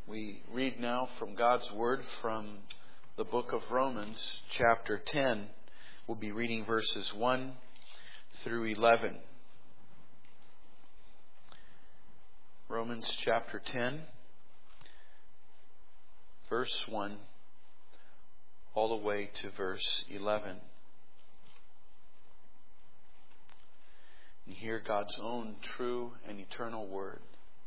We read now from God's Word from the book of Romans, chapter 10. We'll be reading verses 1 through 11. Romans chapter 10, verse 1, all the way to verse 11. And hear God's own true and eternal Word.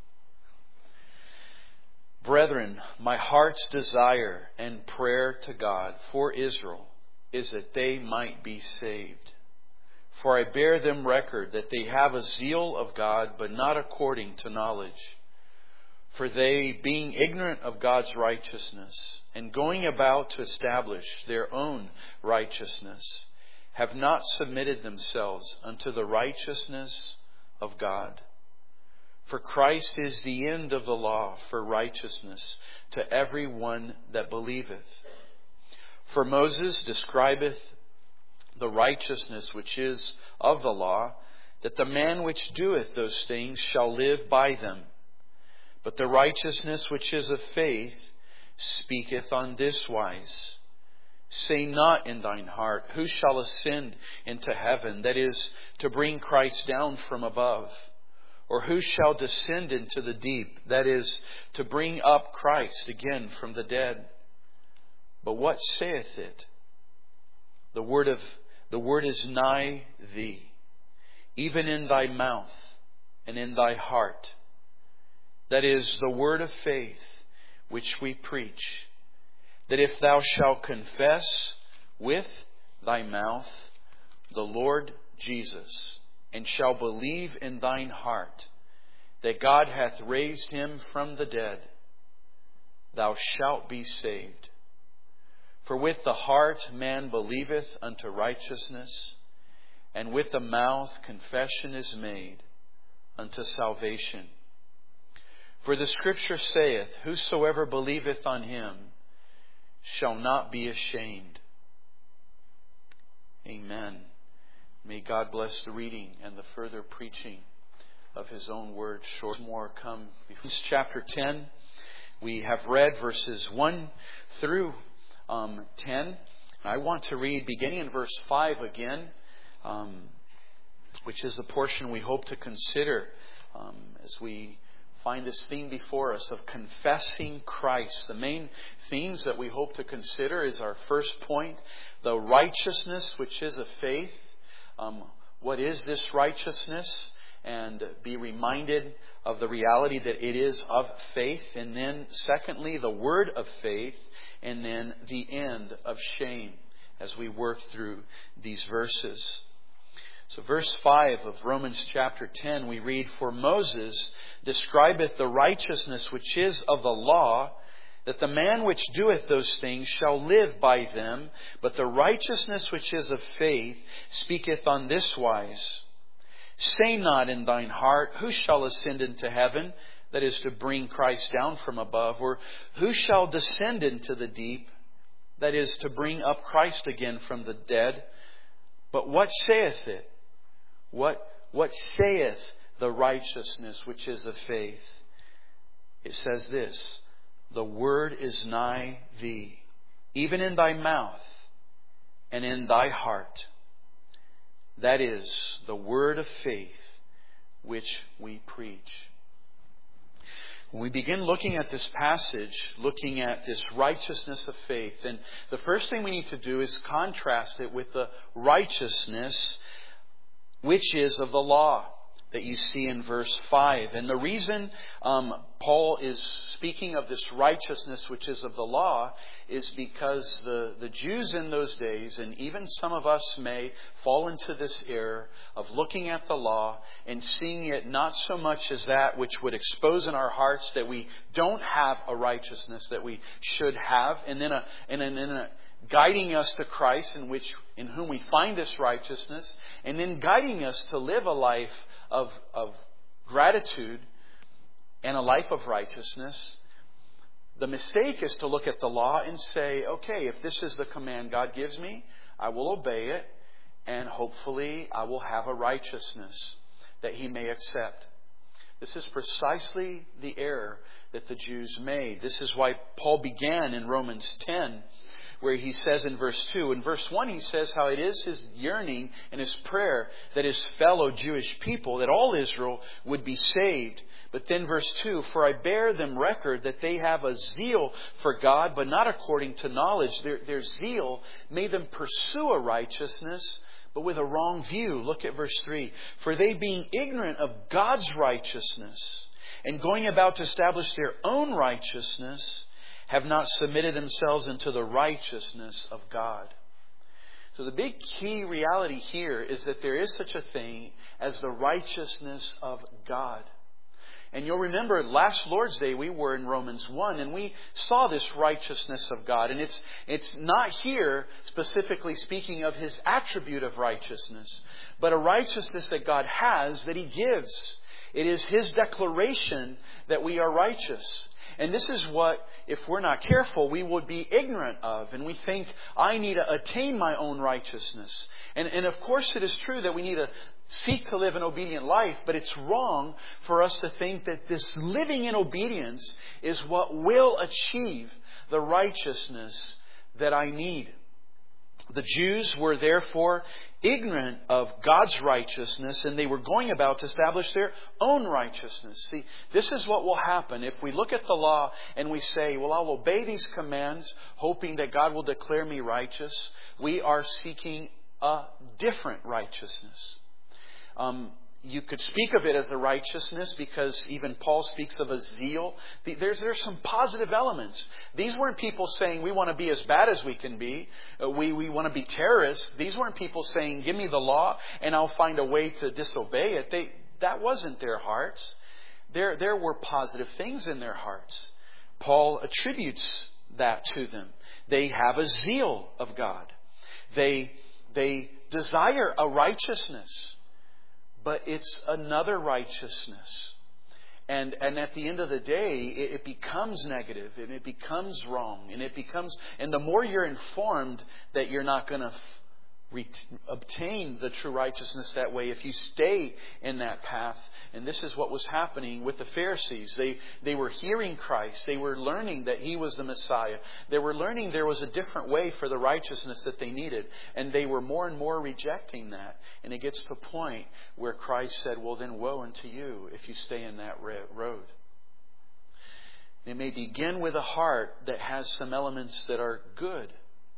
Brethren, my heart's desire and prayer to God for Israel is that they might be saved. For I bear them record that they have a zeal of God, but not according to knowledge. For they, being ignorant of God's righteousness, and going about to establish their own righteousness, have not submitted themselves unto the righteousness of God. For Christ is the end of the law for righteousness to every one that believeth. For Moses describeth the righteousness which is of the law, that the man which doeth those things shall live by them. But the righteousness which is of faith speaketh on this wise. Say not in thine heart, who shall ascend into heaven, that is, to bring Christ down from above? Or who shall descend into the deep, that is, to bring up Christ again from the dead? But what saith it? The word is nigh thee, even in thy mouth and in thy heart. That is the word of faith which we preach. That if thou shalt confess with thy mouth the Lord Jesus, and shall believe in thine heart that God hath raised him from the dead, thou shalt be saved. For with the heart man believeth unto righteousness, and with the mouth confession is made unto salvation. For the Scripture saith, whosoever believeth on him shall not be ashamed. Amen. May God bless the reading and the further preaching of His own word. Short more come. Chapter 10, we have read verses 1 through 10. I want to read beginning in verse 5 again, which is the portion we hope to consider as we find this theme before us of confessing Christ. The main themes that we hope to consider is our first point, the righteousness which is of faith. What is this righteousness? And be reminded of the reality that it is of faith. And then secondly, the word of faith. And then the end of shame as we work through these verses. So verse 5 of Romans chapter 10, we read, For Moses describeth the righteousness which is of the law, that the man which doeth those things shall live by them. But the righteousness which is of faith speaketh on this wise. Say not in thine heart, who shall ascend into heaven, that is, to bring Christ down from above? Or who shall descend into the deep, that is, to bring up Christ again from the dead? But what saith it? What saith the righteousness which is of faith? It says this, the word is nigh thee, even in thy mouth and in thy heart. That is the word of faith which we preach. When we begin looking at this passage, looking at this righteousness of faith, then the first thing we need to do is contrast it with the righteousness which is of the law that you see in verse 5. And the reason Paul is speaking of this righteousness which is of the law is because the Jews in those days, and even some of us may fall into this error of looking at the law and seeing it not so much as that which would expose in our hearts that we don't have a righteousness that we should have, and then guiding us to Christ in whom we find this righteousness, and then guiding us to live a life of gratitude and a life of righteousness. The mistake is to look at the law and say, okay, if this is the command God gives me, I will obey it, and hopefully I will have a righteousness that He may accept. This is precisely the error that the Jews made. This is why Paul began in Romans 10, where he says in verse 2, in verse 1 he says how it is his yearning and his prayer that his fellow Jewish people, that all Israel would be saved. But then verse 2, for I bear them record that they have a zeal for God, but not according to knowledge. Their zeal made them pursue a righteousness, but with a wrong view. Look at verse 3. For they being ignorant of God's righteousness and going about to establish their own righteousness, have not submitted themselves into the righteousness of God. So the big key reality here is that there is such a thing as the righteousness of God. And you'll remember last Lord's Day we were in Romans 1 and we saw this righteousness of God. And it's not here specifically speaking of His attribute of righteousness, but a righteousness that God has that He gives. It is His declaration that we are righteous. And this is what, if we're not careful, we would be ignorant of. And we think, I need to attain my own righteousness. And of course it is true that we need to seek to live an obedient life, but it's wrong for us to think that this living in obedience is what will achieve the righteousness that I need. The Jews were therefore ignorant of God's righteousness, and they were going about to establish their own righteousness. See, this is what will happen if we look at the law and we say, well, I'll obey these commands, hoping that God will declare me righteous. We are seeking a different righteousness. You could speak of it as a righteousness because even Paul speaks of a zeal. There's some positive elements. These weren't people saying we want to be as bad as we can be. We want to be terrorists. These weren't people saying give me the law and I'll find a way to disobey it. That wasn't their hearts. There were positive things in their hearts. Paul attributes that to them. They have a zeal of God. They desire a righteousness. But it's another righteousness. And at the end of the day, it becomes negative and it becomes wrong. And the more you're informed that you're not going to obtain the true righteousness that way if you stay in that path. And this is what was happening with the Pharisees. They were hearing Christ. They were learning that He was the Messiah. They were learning there was a different way for the righteousness that they needed. And they were more and more rejecting that. And it gets to a point where Christ said, well then woe unto you if you stay in that road. It may begin with a heart that has some elements that are good.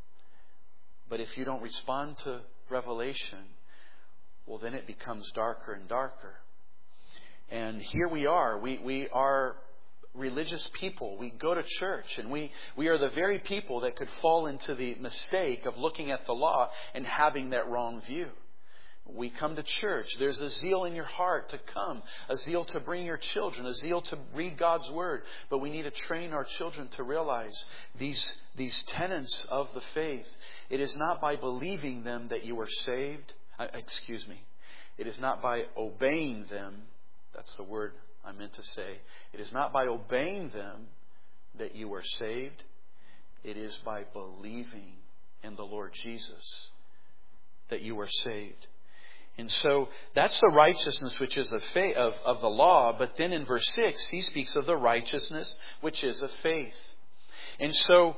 But if you don't respond to revelation, well then it becomes darker and darker. And here we are. We are religious people. We go to church and we are the very people that could fall into the mistake of looking at the law and having that wrong view. We come to church. There's a zeal in your heart to come, a zeal to bring your children, a zeal to read God's Word. But we need to train our children to realize these tenets of the faith. It is not by believing them that you are saved. It is not by obeying them. That's the word I meant to say. It is not by obeying them that you are saved. It is by believing in the Lord Jesus that you are saved. And so that's the righteousness which is of the law. But then in verse 6, he speaks of the righteousness which is of faith. And so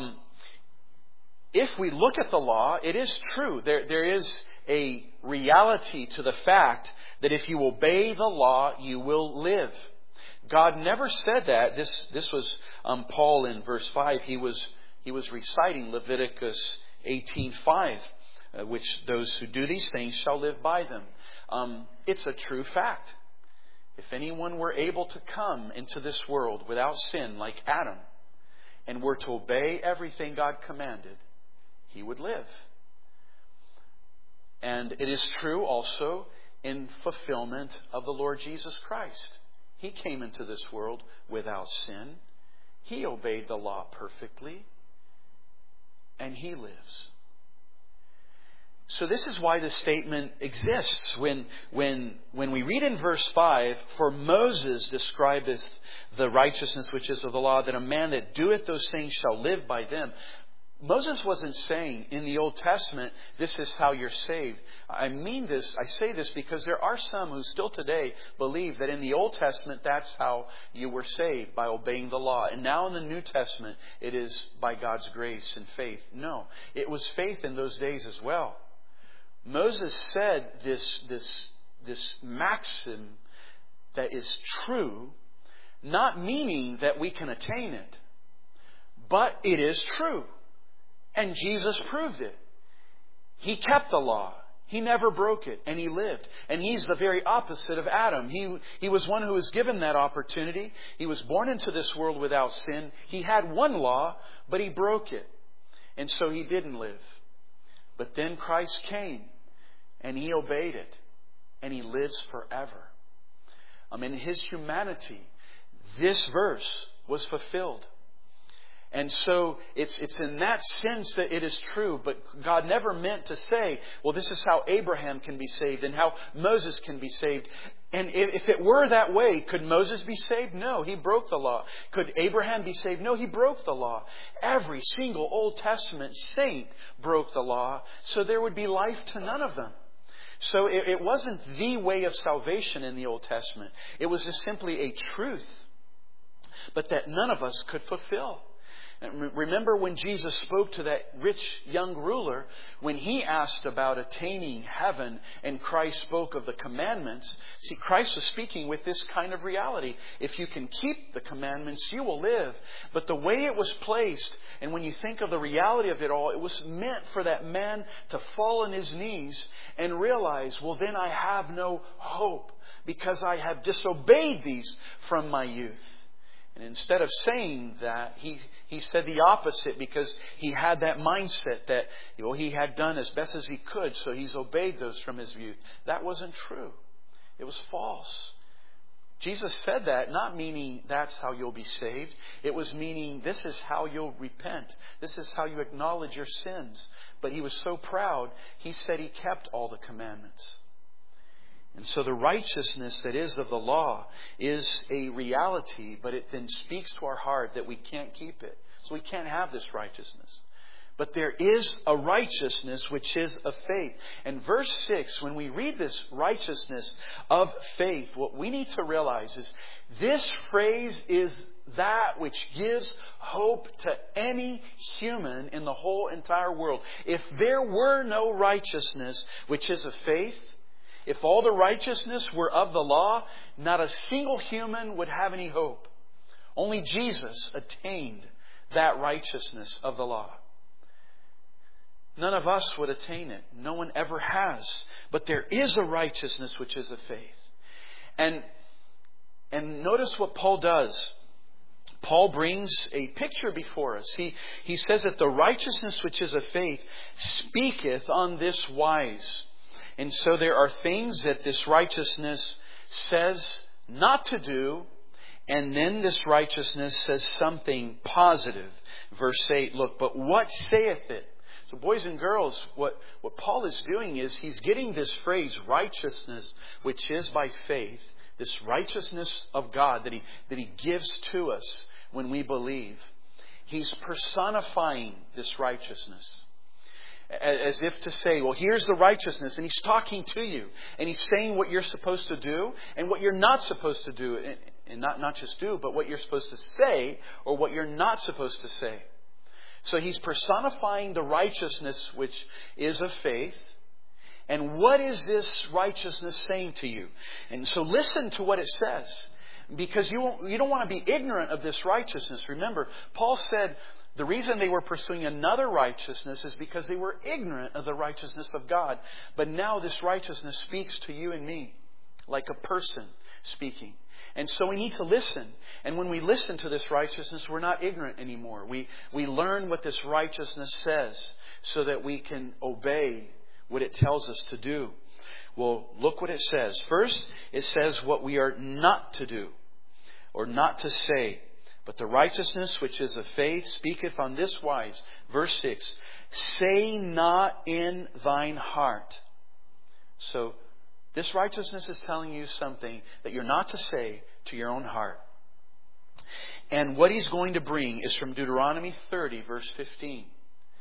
if we look at the law, it is true. There is a reality to the fact that if you obey the law, you will live. God never said that. This was Paul in verse 5. He was reciting Leviticus 18:5. Which those who do these things shall live by them. It's a true fact. If anyone were able to come into this world without sin like Adam and were to obey everything God commanded, he would live. And it is true also in fulfillment of the Lord Jesus Christ. He came into this world without sin. He obeyed the law perfectly. And He lives. So this is why the statement exists. When we read in verse 5, for Moses describeth the righteousness which is of the law, that a man that doeth those things shall live by them. Moses wasn't saying in the Old Testament, this is how you're saved. I say this because there are some who still today believe that in the Old Testament, that's how you were saved, by obeying the law. And now in the New Testament, it is by God's grace and faith. No, it was faith in those days as well. Moses said this maxim that is true, not meaning that we can attain it, but it is true. And Jesus proved it. He kept the law. He never broke it. And He lived. And He's the very opposite of Adam. He was one who was given that opportunity. He was born into this world without sin. He had one law, but He broke it. And so He didn't live. But then Christ came and He obeyed it. And He lives forever. In His humanity, this verse was fulfilled. And so it's in that sense that it is true. But God never meant to say, well, this is how Abraham can be saved and how Moses can be saved. And if it were that way, could Moses be saved? No, he broke the law. Could Abraham be saved? No, he broke the law. Every single Old Testament saint broke the law. So there would be life to none of them. So it wasn't the way of salvation in the Old Testament. It was just simply a truth, but that none of us could fulfill. And remember when Jesus spoke to that rich young ruler, when he asked about attaining heaven and Christ spoke of the commandments. See, Christ was speaking with this kind of reality. If you can keep the commandments, you will live. But the way it was placed, and when you think of the reality of it all, it was meant for that man to fall on his knees and realize, well, then I have no hope because I have disobeyed these from my youth. And instead of saying that, he said the opposite, because he had that mindset that he had done as best as he could, so he's obeyed those from his youth. That wasn't true. It was false. Jesus said that, not meaning that's how you'll be saved. It was meaning this is how you'll repent. This is how you acknowledge your sins. But He was so proud, He said He kept all the commandments. And so the righteousness that is of the law is a reality, but it then speaks to our heart that we can't keep it. So we can't have this righteousness. But there is a righteousness which is of faith. And verse 6, when we read this righteousness of faith, what we need to realize is this phrase is that which gives hope to any human in the whole entire world. If there were no righteousness which is of faith, if all the righteousness were of the law, not a single human would have any hope. Only Jesus attained that righteousness of the law. None of us would attain it. No one ever has. But there is a righteousness which is of faith. And notice what Paul does. Paul brings a picture before us. He says that the righteousness which is of faith speaketh on this wise. And so there are things that this righteousness says not to do, and then this righteousness says something positive. Verse 8, look, but what saith it? So boys and girls, what Paul is doing is he's getting this phrase, righteousness, which is by faith, this righteousness of God that He gives to us when we believe. He's personifying this righteousness. As if to say, well, here's the righteousness. And He's talking to you. And He's saying what you're supposed to do and what you're not supposed to do. And not just do, but what you're supposed to say or what you're not supposed to say. So He's personifying the righteousness which is of faith. And what is this righteousness saying to you? And so listen to what it says. Because you don't want to be ignorant of this righteousness. Remember, Paul said, the reason they were pursuing another righteousness is because they were ignorant of the righteousness of God. But now this righteousness speaks to you and me like a person speaking. And so we need to listen. And when we listen to this righteousness, we're not ignorant anymore. We learn what this righteousness says so that we can obey what it tells us to do. Well, look what it says. First, it says what we are not to do or not to say. But the righteousness which is of faith speaketh on this wise. Verse 6, say not in thine heart. So this righteousness is telling you something that you're not to say to your own heart. And what He's going to bring is from Deuteronomy 30, verse 15.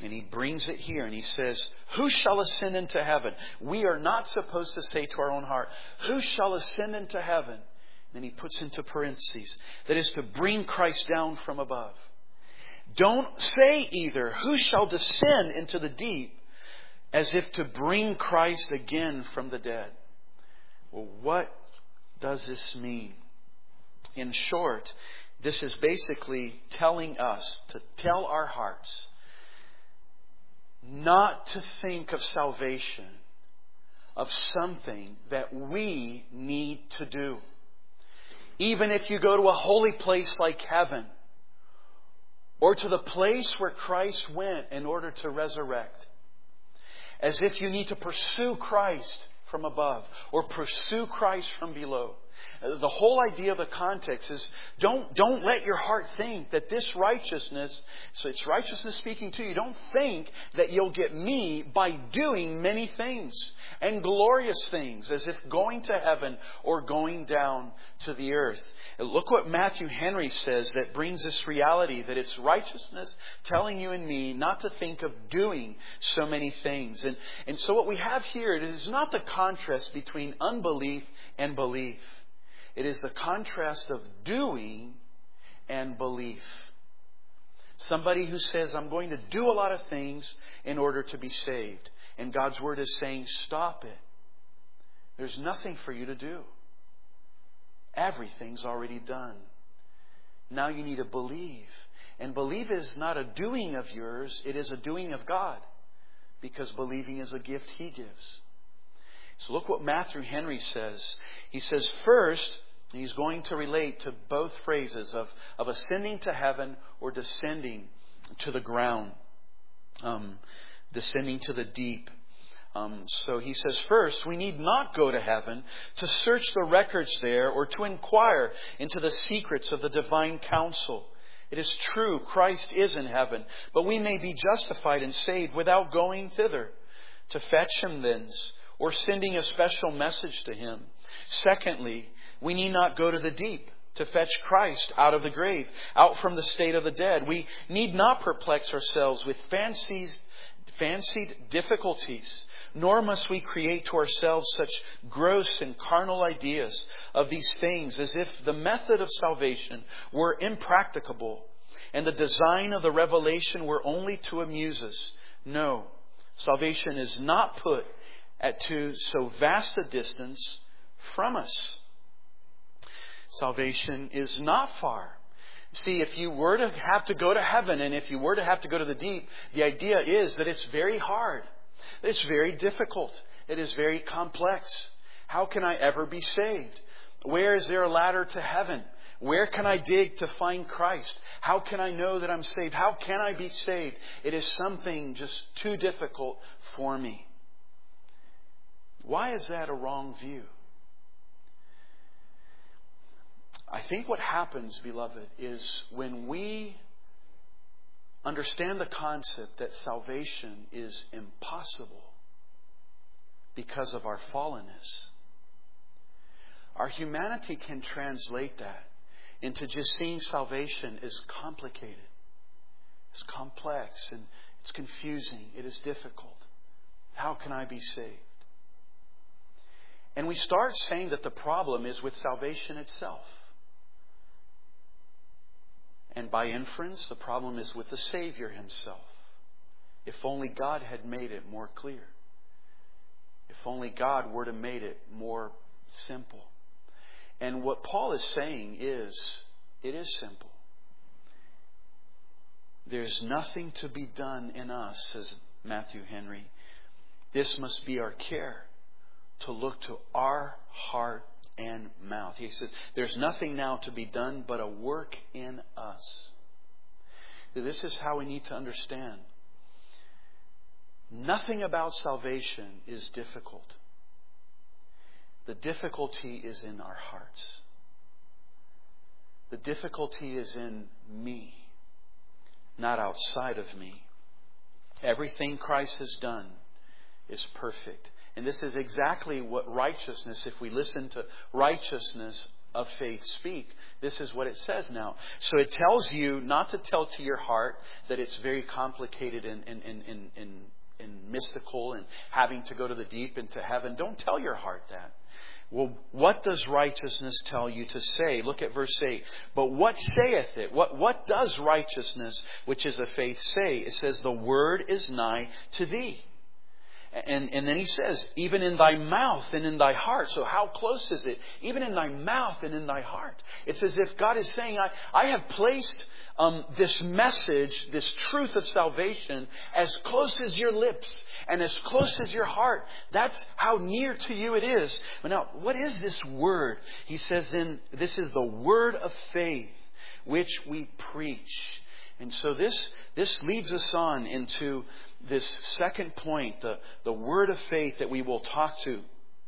And he brings it here and he says, who shall ascend into heaven? We are not supposed to say to our own heart, who shall ascend into heaven? Then he puts into parentheses, that is to bring Christ down from above. Don't say either, who shall descend into the deep, as if to bring Christ again from the dead. Well, what does this mean? In short, this is basically telling us to tell our hearts not to think of salvation of something that we need to do. Even if you go to a holy place like heaven, or to the place where Christ went in order to resurrect, as if you need to pursue Christ from above or pursue Christ from below. The whole idea of the context is don't let your heart think that this righteousness, so it's righteousness speaking to you, don't think that you'll get me by doing many things and glorious things, as if going to heaven or going down to the earth. Look what Matthew Henry says that brings this reality, that it's righteousness telling you and me not to think of doing so many things. And so what we have here, it is not the contrast between unbelief and belief. It is the contrast of doing and belief. Somebody who says, I'm going to do a lot of things in order to be saved. And God's Word is saying, stop it. There's nothing for you to do. Everything's already done. Now you need to believe. And believe is not a doing of yours, it is a doing of God. Because believing is a gift He gives. So look what Matthew Henry says. He says, first, he's going to relate to both phrases of ascending to heaven or descending to the ground. Descending to the deep. So he says, first, we need not go to heaven to search the records there or to inquire into the secrets of the divine counsel. It is true, Christ is in heaven, but we may be justified and saved without going thither. To fetch Him thence, or sending a special message to Him. Secondly, we need not go to the deep to fetch Christ out of the grave, out from the state of the dead. We need not perplex ourselves with fancied difficulties, nor must we create to ourselves such gross and carnal ideas of these things as if the method of salvation were impracticable and the design of the revelation were only to amuse us. No, salvation is not put to so vast a distance from us. Salvation is not far. See, if you were to have to go to heaven and if you were to have to go to the deep, the idea is that it's very hard. It's very difficult. It is very complex. How can I ever be saved? Where is there a ladder to heaven? Where can I dig to find Christ? How can I know that I'm saved? How can I be saved? It is something just too difficult for me. Why is that a wrong view? I think what happens, beloved, is when we understand the concept that salvation is impossible because of our fallenness, our humanity can translate that into just seeing salvation as complicated, it's complex, and it's confusing, it is difficult. How can I be saved? And we start saying that the problem is with salvation itself. And by inference, the problem is with the Savior Himself. If only God had made it more clear. If only God were to make it more simple. And what Paul is saying is, it is simple. There's nothing to be done in us, says Matthew Henry. This must be our care, to look to our heart and mouth. He says, there's nothing now to be done but a work in us. This is how we need to understand. Nothing about salvation is difficult. The difficulty is in our hearts. The difficulty is in me, not outside of me. Everything Christ has done is perfect. And this is exactly what righteousness, if we listen to righteousness of faith speak, this is what it says now. So it tells you not to tell to your heart that it's very complicated and mystical and having to go to the deep into heaven. Don't tell your heart that. Well, what does righteousness tell you to say? Look at verse 8. But what saith it? What does righteousness, which is of faith, say? It says, the word is nigh to thee. And then he says, even in thy mouth and in thy heart. So how close is it? Even in thy mouth and in thy heart. It's as if God is saying, I have placed this message, this truth of salvation, as close as your lips and as close as your heart. That's how near to you it is. But now, what is this word? He says then, this is the word of faith which we preach. And so this leads us on into this second point, the word of faith that we will talk to.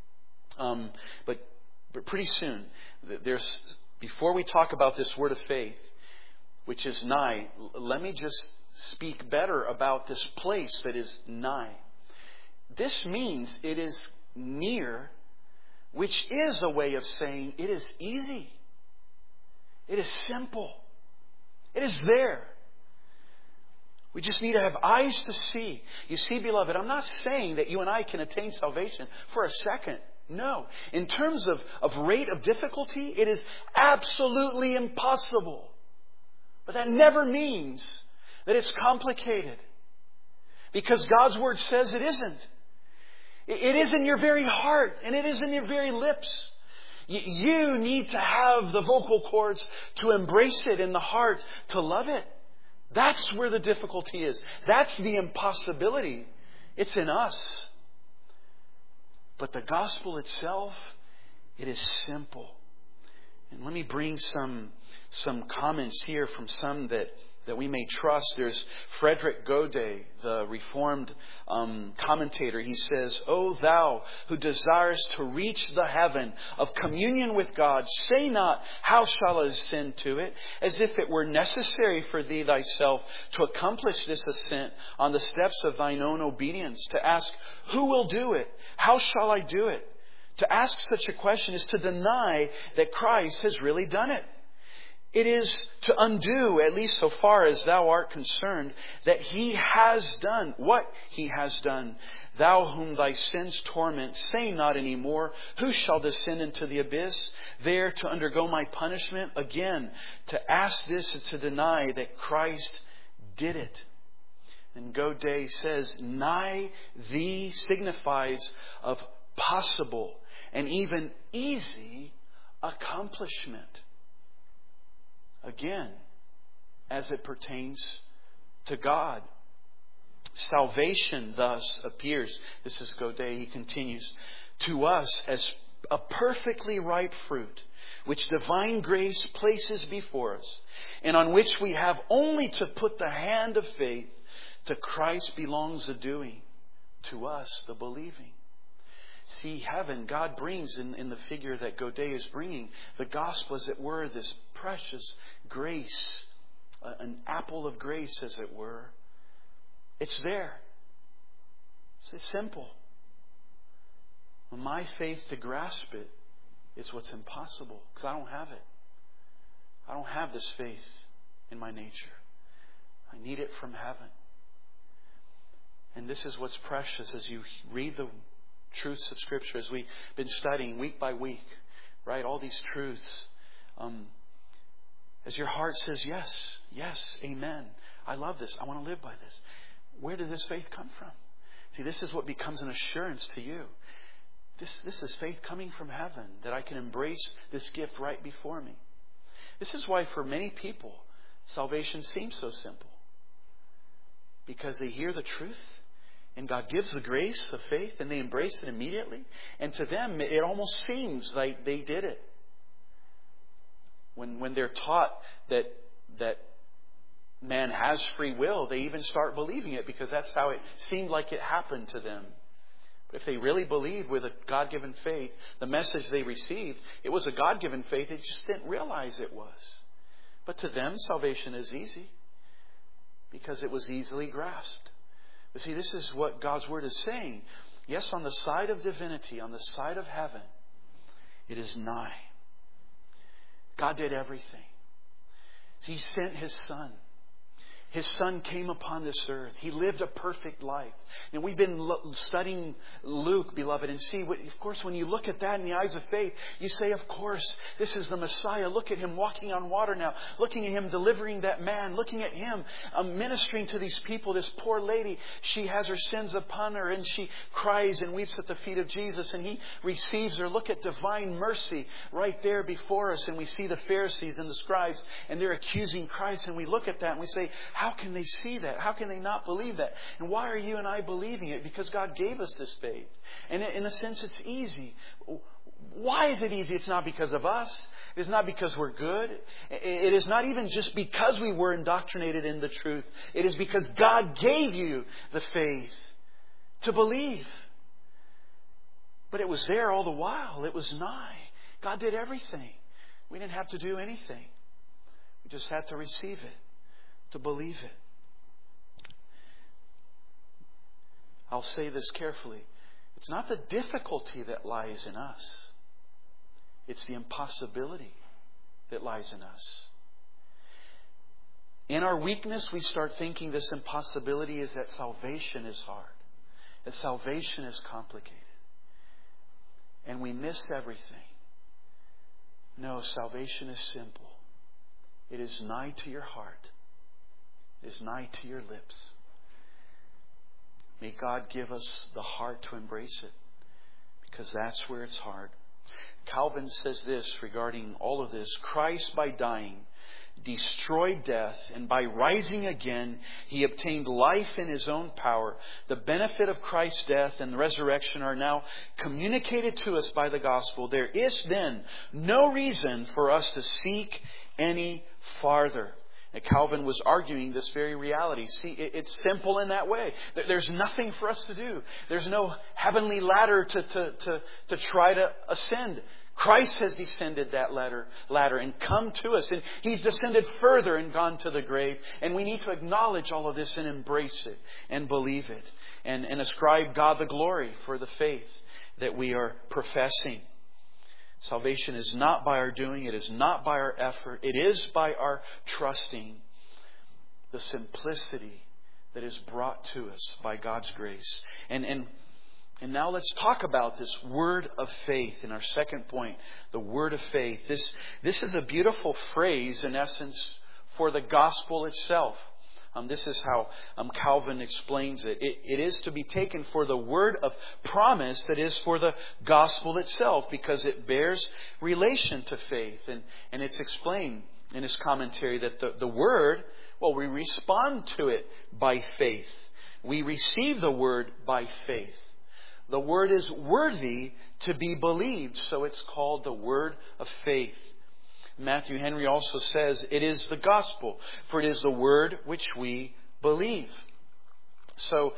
But pretty soon, before we talk about this word of faith, which is nigh, let me just speak better about this place that is nigh. This means it is near, which is a way of saying it is easy. It is simple. It is there. We just need to have eyes to see. You see, beloved, I'm not saying that you and I can attain salvation for a second. No. In terms of rate of difficulty, it is absolutely impossible. But that never means that it's complicated. Because God's Word says it isn't. It is in your very heart, and it is in your very lips. You need to have the vocal cords to embrace it in the heart, to love it. That's where the difficulty is. That's the impossibility. It's in us. But the gospel itself, it is simple. And let me bring some comments here from some that we may trust. There's Frederick Godet, the Reformed commentator. He says, O thou who desirest to reach the heaven of communion with God, say not, how shall I ascend to it? As if it were necessary for thee thyself to accomplish this ascent on the steps of thine own obedience. To ask, who will do it? How shall I do it? To ask such a question is to deny that Christ has really done it. It is to undo, at least so far as thou art concerned, that He has done what He has done. Thou whom thy sins torment, say not any more, who shall descend into the abyss, there to undergo my punishment? Again, to ask this is to deny that Christ did it. And Godet says, nigh thee signifies of possible and even easy accomplishment. Again, as it pertains to God. Salvation thus appears, this is Godet, he continues, to us as a perfectly ripe fruit, which divine grace places before us, and on which we have only to put the hand of faith. To Christ belongs the doing, to us the believing. See, heaven, God brings in the figure that Godet is bringing, the gospel, as it were, this precious grace, an apple of grace, as it were. It's there. It's simple. My faith to grasp it is what's impossible, because I don't have it. I don't have this faith in my nature. I need it from heaven. And this is what's precious as you read the truths of Scripture, as we've been studying week by week, right? All these truths. As your heart says, yes, amen. I love this. I want to live by this. Where did this faith come from? See, this is what becomes an assurance to you. This is faith coming from heaven, that I can embrace this gift right before me. This is why for many people, salvation seems so simple. Because they hear the truth, and God gives the grace of faith, and they embrace it immediately. And to them, it almost seems like they did it. When they're taught that man has free will, they even start believing it, because that's how it seemed like it happened to them. But if they really believed with a God-given faith, the message they received, it was a God-given faith, they just didn't realize it was. But to them, salvation is easy, because it was easily grasped. But see, this is what God's Word is saying. Yes, on the side of divinity, on the side of heaven, it is nigh. God did everything. He sent His Son. His Son came upon this earth. He lived a perfect life. And we've been studying Luke, beloved, and see, of course, when you look at that in the eyes of faith, you say, of course, this is the Messiah. Look at Him walking on water now. Looking at Him delivering that man. Looking at Him ministering to these people. This poor lady, she has her sins upon her and she cries and weeps at the feet of Jesus and He receives her. Look at divine mercy right there before us. And we see the Pharisees and the scribes and they're accusing Christ. And we look at that and we say, how can they see that? How can they not believe that? And why are you and I believing it? Because God gave us this faith. And in a sense, it's easy. Why is it easy? It's not because of us. It is not because we're good. It is not even just because we were indoctrinated in the truth. It is because God gave you the faith to believe. But it was there all the while. It was nigh. God did everything. We didn't have to do anything. We just had to receive it, to believe it. I'll say this carefully. It's not the difficulty that lies in us. It's the impossibility that lies in us. In our weakness, we start thinking this impossibility is that salvation is hard, that salvation is complicated. And we miss everything. No, salvation is simple. It is nigh to your heart. It is nigh to your lips. May God give us the heart to embrace it, because that's where it's hard. Calvin says this regarding all of this. Christ, by dying, destroyed death, and by rising again, He obtained life in His own power. The benefit of Christ's death and the resurrection are now communicated to us by the gospel. There is then no reason for us to seek any farther. And Calvin was arguing this very reality. See, it's simple in that way. There's nothing for us to do. There's no heavenly ladder to try to ascend. Christ has descended that ladder and come to us. And He's descended further and gone to the grave. And we need to acknowledge all of this and embrace it and believe it. And ascribe God the glory for the faith that we are professing. Salvation is not by our doing. It is not by our effort. It is by our trusting the simplicity that is brought to us by God's grace. And now let's talk about this word of faith in our second point, the word of faith. This is a beautiful phrase, in essence, for the gospel itself. This is how Calvin explains it. It is to be taken for the word of promise that is for the gospel itself, because it bears relation to faith. And it's explained in his commentary that the word, well, we respond to it by faith. We receive the word by faith. The word is worthy to be believed, so it's called the word of faith. Matthew Henry also says it is the gospel, for it is the word which we believe. So,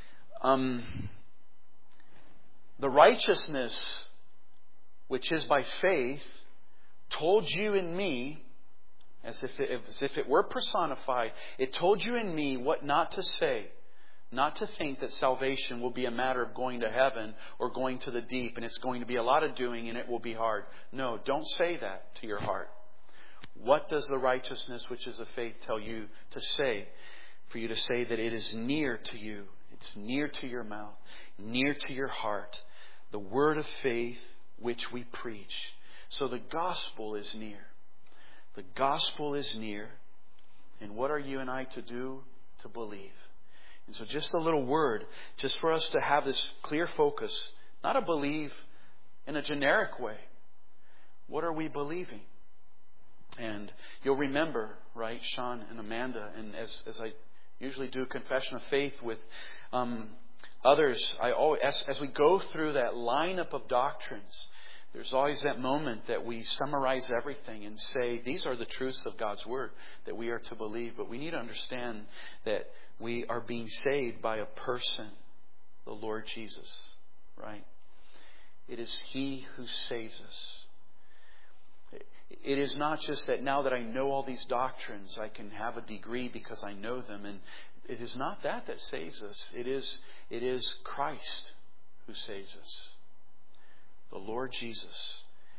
the righteousness which is by faith told you and me, as if it were personified, it told you and me what not to say. Not to think that salvation will be a matter of going to heaven or going to the deep and it's going to be a lot of doing and it will be hard. No, don't say that to your heart. What does the righteousness which is of faith tell you to say? For you to say that it is near to you. It's near to your mouth, near to your heart. The word of faith which we preach. So the gospel is near. The gospel is near. And what are you and I to do? To believe. And so just a little word, just for us to have this clear focus, not to believe in a generic way. What are we believing? And you'll remember, right, Sean and Amanda, and as I usually do confession of faith with others, as we go through that lineup of doctrines, there's always that moment that we summarize everything and say, these are the truths of God's Word that we are to believe. But we need to understand that we are being saved by a person, the Lord Jesus, right? It is He who saves us. It is not just that now that I know all these doctrines, I can have a degree because I know them. And it is not that saves us. It is Christ who saves us. The Lord Jesus.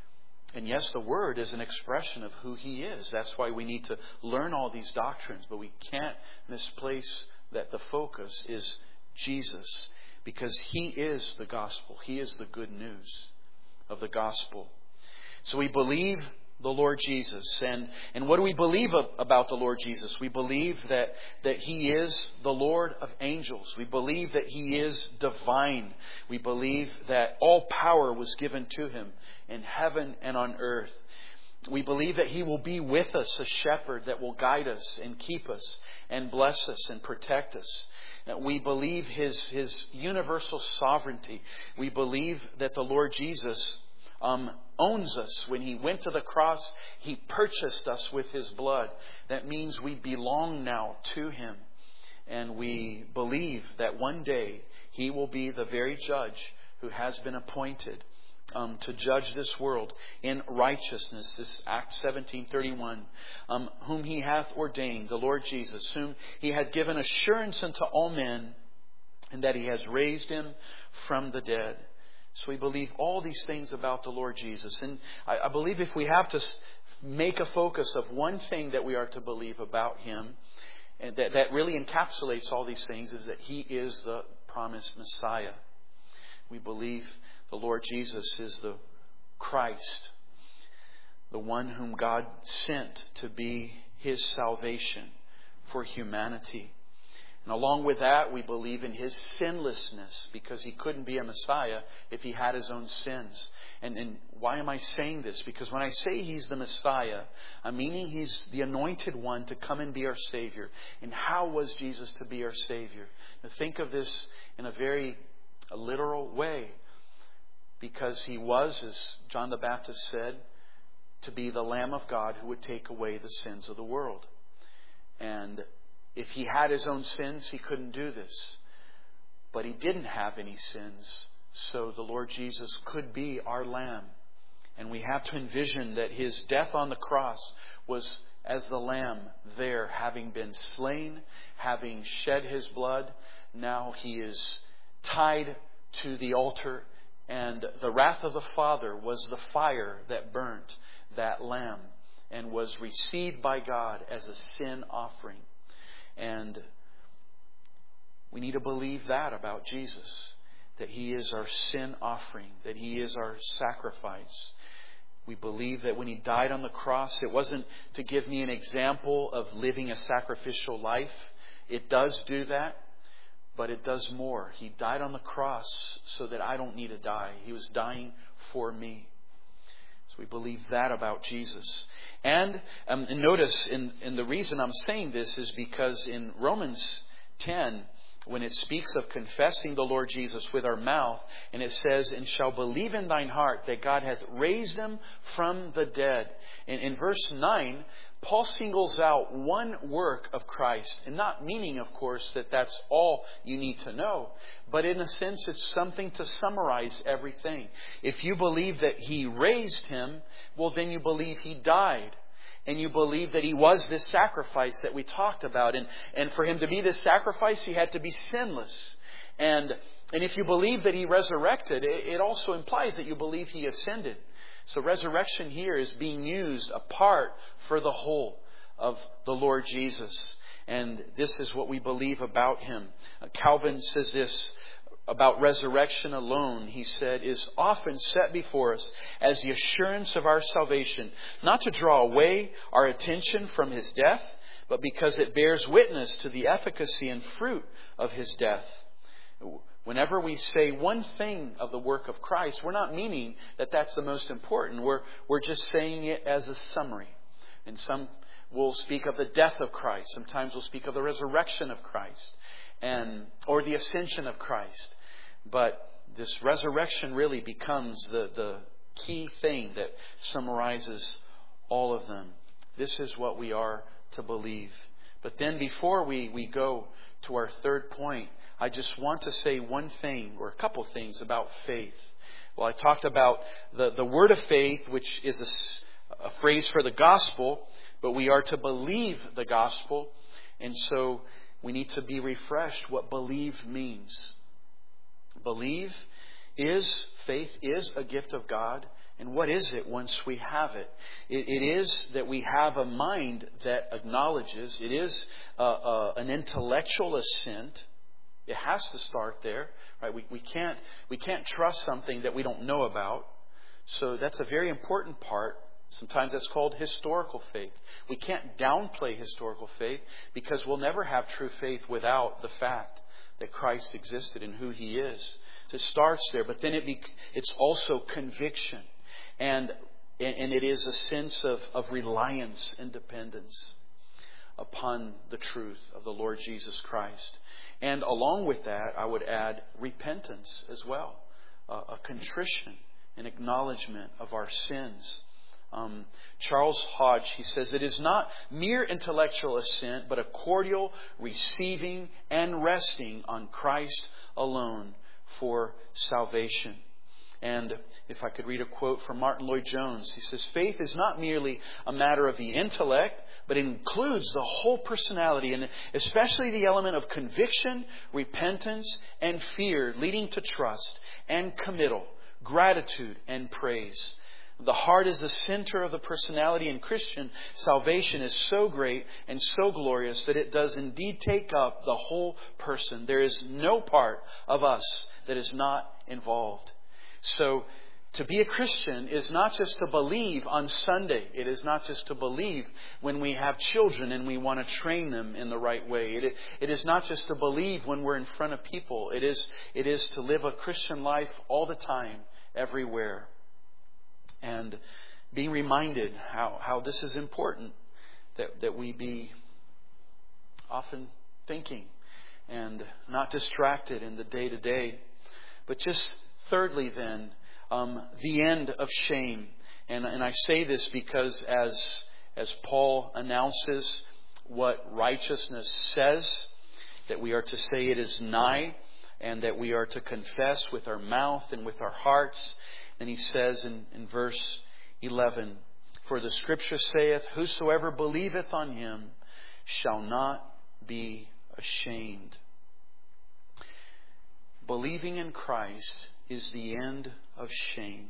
And yes, the Word is an expression of who He is. That's why we need to learn all these doctrines. But we can't misplace that the focus is Jesus. Because He is the gospel. He is the good news of the gospel. So we believe the Lord Jesus. And what do we believe about the Lord Jesus? We believe that He is the Lord of angels. We believe that He is divine. We believe that all power was given to Him in heaven and on earth. We believe that He will be with us, a shepherd that will guide us and keep us and bless us and protect us. We believe His universal sovereignty. We believe that the Lord Jesus owns us. When He went to the cross, He purchased us with His blood. That means we belong now to Him. And we believe that one day He will be the very judge who has been appointed to judge this world in righteousness. This Acts 17:31, whom He hath ordained, the Lord Jesus, whom He had given assurance unto all men, and that He has raised Him from the dead. So we believe all these things about the Lord Jesus. And I believe if we have to make a focus of one thing that we are to believe about Him, and that really encapsulates all these things, is that He is the promised Messiah. We believe the Lord Jesus is the Christ, the one whom God sent to be His salvation for humanity. And along with that, we believe in His sinlessness, because He couldn't be a Messiah if He had His own sins. And why am I saying this? Because when I say He's the Messiah, I'm meaning He's the anointed one to come and be our Savior. And how was Jesus to be our Savior? Now think of this in a very literal way. Because He was, as John the Baptist said, to be the Lamb of God who would take away the sins of the world. And if He had His own sins, He couldn't do this. But He didn't have any sins. So the Lord Jesus could be our Lamb. And we have to envision that His death on the cross was as the Lamb there, having been slain, having shed His blood. Now He is tied to the altar. And the wrath of the Father was the fire that burnt that lamb and was received by God as a sin offering. And we need to believe that about Jesus, that He is our sin offering, that He is our sacrifice. We believe that when He died on the cross, it wasn't to give me an example of living a sacrificial life. It does do that. But it does more. He died on the cross so that I don't need to die. He was dying for me. So we believe that about Jesus. And notice, in the reason I'm saying this is because in Romans 10, when it speaks of confessing the Lord Jesus with our mouth, and it says, and shall believe in thine heart that God hath raised Him from the dead. And in verse 9, Paul singles out one work of Christ, and not meaning, of course, that that's all you need to know, but in a sense it's something to summarize everything. If you believe that He raised Him, well then you believe He died. And you believe that He was this sacrifice that we talked about. And for Him to be this sacrifice, He had to be sinless. And if you believe that He resurrected, it also implies that you believe He ascended. So resurrection here is being used apart for the whole of the Lord Jesus. And this is what we believe about Him. Calvin says this about resurrection alone, he said, is often set before us as the assurance of our salvation, not to draw away our attention from His death, but because it bears witness to the efficacy and fruit of His death. Whenever we say one thing of the work of Christ, we're not meaning that that's the most important. We're just saying it as a summary. And some will speak of the death of Christ. Sometimes we'll speak of the resurrection of Christ, or the ascension of Christ. But this resurrection really becomes the key thing that summarizes all of them. This is what we are to believe. But then before we go to our third point, I just want to say one thing, or a couple things about faith. Well, I talked about the word of faith, which is a phrase for the gospel, but we are to believe the gospel. And so we need to be refreshed what believe means. Faith is a gift of God, And what is it once we have it? It is that we have a mind that acknowledges. It is an intellectual assent. It has to start there, right? We can't trust something that we don't know about. So that's a very important part. Sometimes that's called historical faith. We can't downplay historical faith because we'll never have true faith without the fact that Christ existed and who He is. So it starts there, but then it's also conviction. And it is a sense of reliance and dependence upon the truth of the Lord Jesus Christ. And along with that, I would add repentance as well. A contrition, an acknowledgement of our sins. Charles Hodge, he says, it is not mere intellectual assent, but a cordial receiving and resting on Christ alone for salvation. And if I could read a quote from Martin Lloyd-Jones, he says, faith is not merely a matter of the intellect, but it includes the whole personality, and especially the element of conviction, repentance, and fear, leading to trust and committal, gratitude and praise. The heart is the center of the personality, and Christian salvation is so great and so glorious that it does indeed take up the whole person. There is no part of us that is not involved. So to be a Christian is not just to believe on Sunday. It is not just to believe when we have children and we want to train them in the right way. It is not just to believe when we're in front of people. It is to live a Christian life all the time, everywhere. And being reminded how this is important, that we be often thinking and not distracted in the day-to-day. But just thirdly then, the end of shame. And I say this because as Paul announces what righteousness says, that we are to say it is nigh, and that we are to confess with our mouth and with our hearts. And he says in verse 11, for the Scripture saith, whosoever believeth on Him shall not be ashamed. Believing in Christ is the end of shame.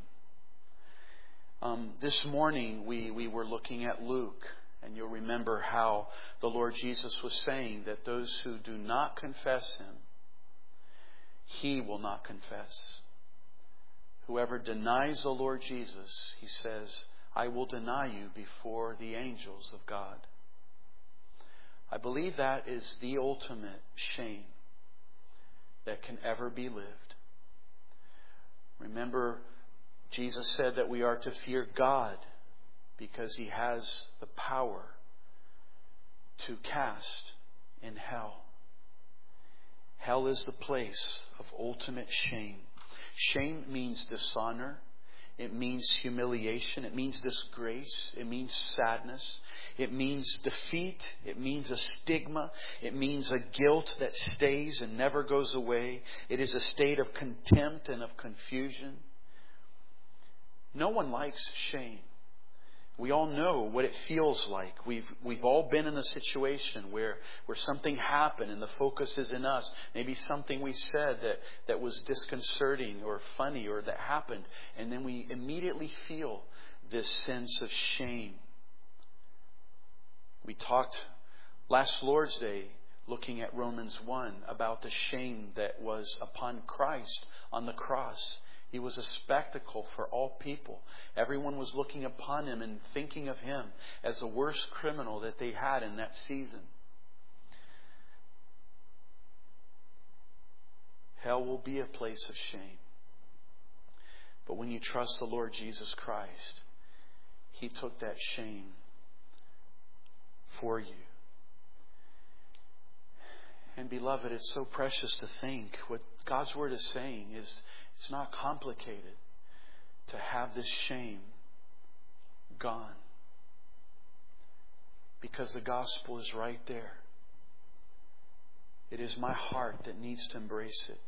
This morning we were looking at Luke, and you'll remember how the Lord Jesus was saying that those who do not confess Him, He will not confess. Whoever denies the Lord Jesus, He says, I will deny you before the angels of God. I believe that is the ultimate shame that can ever be lived. Remember, Jesus said that we are to fear God because He has the power to cast in hell. Hell is the place of ultimate shame. Shame means dishonor. It means humiliation. It means disgrace. It means sadness. It means defeat. It means a stigma. It means a guilt that stays and never goes away. It is a state of contempt and of confusion. No one likes shame. We all know what it feels like. We've all been in a situation where something happened and the focus is in us. Maybe something we said that was disconcerting or funny or that happened. And then we immediately feel this sense of shame. We talked last Lord's Day, looking at Romans 1, about the shame that was upon Christ on the cross. He was a spectacle for all people. Everyone was looking upon Him and thinking of Him as the worst criminal that they had in that season. Hell will be a place of shame. But when you trust the Lord Jesus Christ, He took that shame for you. And beloved, it's so precious to think what God's Word is saying is, it's not complicated to have this shame gone. Because the gospel is right there. It is my heart that needs to embrace it.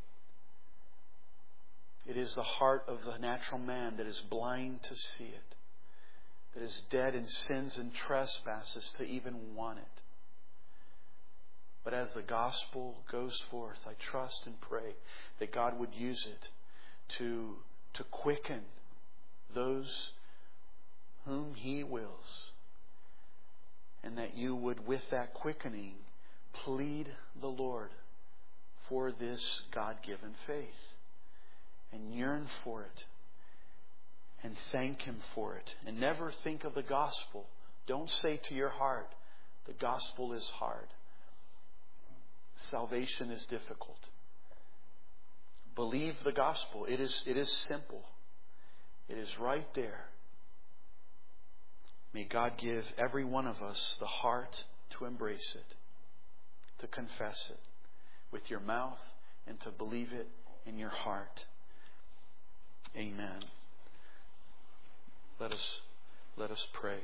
It is the heart of the natural man that is blind to see it. That is dead in sins and trespasses to even want it. But as the gospel goes forth, I trust and pray that God would use it to quicken those whom He wills. And that you would, with that quickening, plead the Lord for this God-given faith. And yearn for it. And thank Him for it. And never think of the gospel. Don't say to your heart, the gospel is hard. Salvation is difficult. Believe the gospel. It is simple. It is right there. May God give every one of us the heart to embrace it, to confess it with your mouth, and to believe it in your heart. Amen. Let us pray.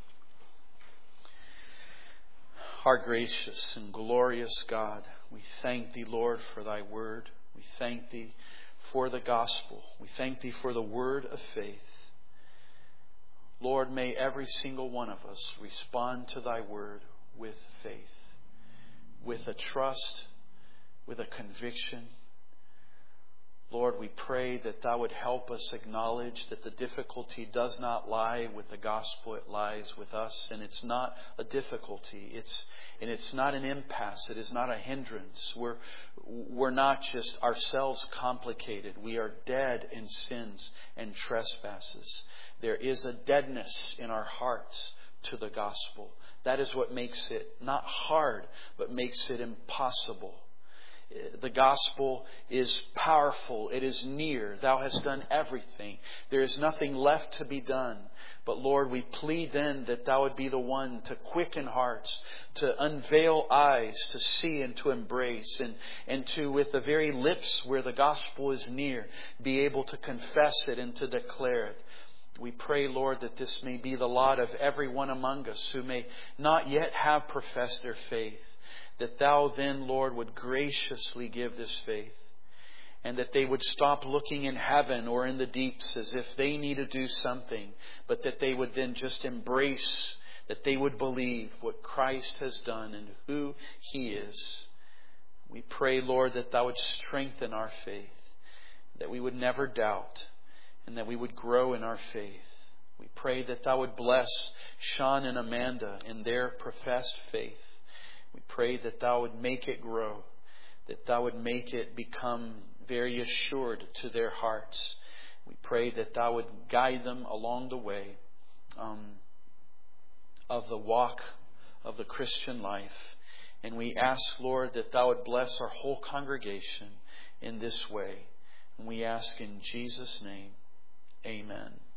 Our gracious and glorious God, we thank Thee, Lord, for Thy word. We thank Thee for the gospel. We thank Thee for the word of faith. Lord, may every single one of us respond to Thy word with faith, with a trust, with a conviction. Lord, we pray that Thou would help us acknowledge that the difficulty does not lie with the gospel, it lies with us. And it's not a difficulty. It's not an impasse. It is not a hindrance. We're not just ourselves complicated. We are dead in sins and trespasses. There is a deadness in our hearts to the gospel. That is what makes it not hard, but makes it impossible. The gospel is powerful. It is near. Thou hast done everything. There is nothing left to be done. But Lord, we plead then that Thou would be the one to quicken hearts, to unveil eyes, to see and to embrace, and to, with the very lips where the gospel is near, be able to confess it and to declare it. We pray, Lord, that this may be the lot of everyone among us who may not yet have professed their faith. That Thou then, Lord, would graciously give this faith. And that they would stop looking in heaven or in the deeps as if they need to do something. But that they would then just embrace, that they would believe what Christ has done and who He is. We pray, Lord, that Thou would strengthen our faith. That we would never doubt. And that we would grow in our faith. We pray that Thou would bless Sean and Amanda in their professed faith. We pray that Thou would make it grow, that Thou would make it become very assured to their hearts. We pray that Thou would guide them along the way of the walk of the Christian life. And we ask, Lord, that Thou would bless our whole congregation in this way. And we ask in Jesus' name, amen.